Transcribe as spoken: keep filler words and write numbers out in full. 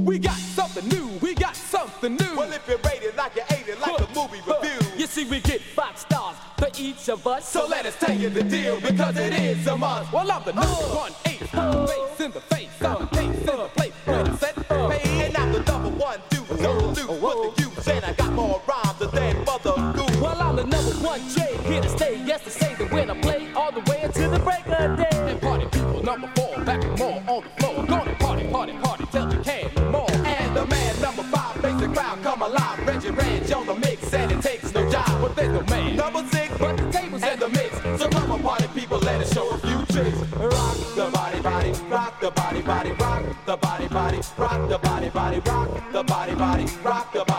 We got something new, we got something new. Well, if you rate it like you ate it, like a movie review. You see, we get five stars for each of us. So let us tell you the deal, because it is a must. Well, I'm the number Oh. one ace, face in the face, I'm ace in the place, ready, set, paid. And I'm the number one dude, don't lose with the use. And I got more rhymes than Mother Goose. Well, I'm the number one J, here to stay. Yes, to say that when I play all the way until the break of day. And party people, number four, back and more on the floor. Gonna party, party, party, till you can't no more. And the man number five makes the crowd come alive. Reggie Ranch on the mix, and it takes no job. But there's no man, Number six, but the tables and the mix. So come on, party people, let us show a few tricks. Rock the body, body, rock the body, body, rock the body, body, rock the body, body, rock the body, body, rock the body.